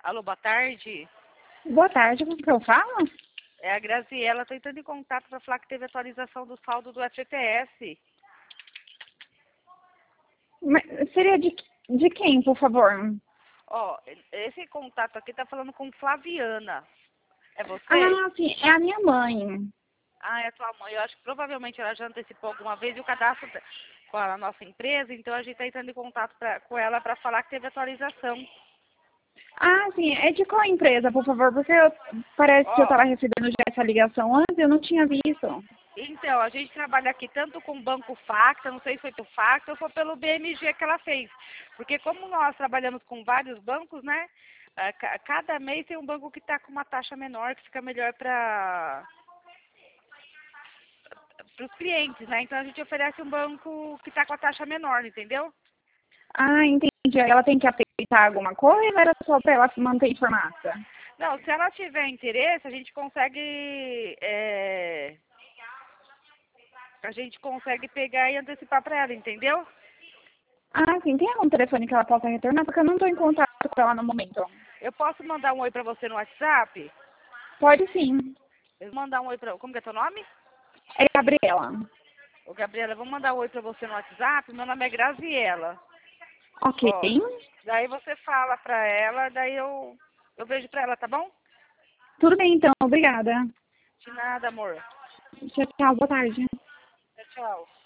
Alô, boa tarde. Boa tarde, com que eu falo? É a Graziela, tô entrando em contato para falar que teve atualização do saldo do FGTS. Mas seria de quem, por favor? Ó, esse contato aqui tá falando com Flaviana. É você? Ah, sim, é a minha mãe. Ah, é a tua mãe. Eu acho que provavelmente ela já antecipou alguma vez e o cadastro com a nossa empresa, então a gente tá entrando em contato com ela para falar que teve atualização. Ah, sim, é de qual empresa, por favor? Porque parece que eu Ó, estava recebendo já essa ligação antes e eu não tinha visto. então, a gente trabalha aqui tanto com o Banco Facta, não sei se foi pelo Facta ou foi pelo BMG que ela fez. Porque como nós trabalhamos com vários bancos, né? Cada mês tem um banco que está com uma taxa menor, que fica melhor para os clientes, né? Então a gente oferece um banco que está com a taxa menor, entendeu? Ah, entendi. Ela tem que aceitar alguma coisa ou era só para ela se manter informada? Não, se ela tiver interesse, a gente consegue pegar e antecipar para ela, entendeu? Ah, sim, tem algum telefone que ela possa retornar? Porque eu não estou em contato com ela no momento. Eu posso mandar um oi para você no WhatsApp? Pode sim. Eu vou mandar um oi para... Como que é teu nome? É Gabriela. Ô, Gabriela, eu vou mandar um oi pra você no WhatsApp. Meu nome é Graziela. Ok. Ó, daí você fala pra ela, daí eu vejo pra ela, tá bom? Tudo bem, então. Obrigada. De nada, amor. Tchau, tchau. Boa tarde. Tchau, tchau.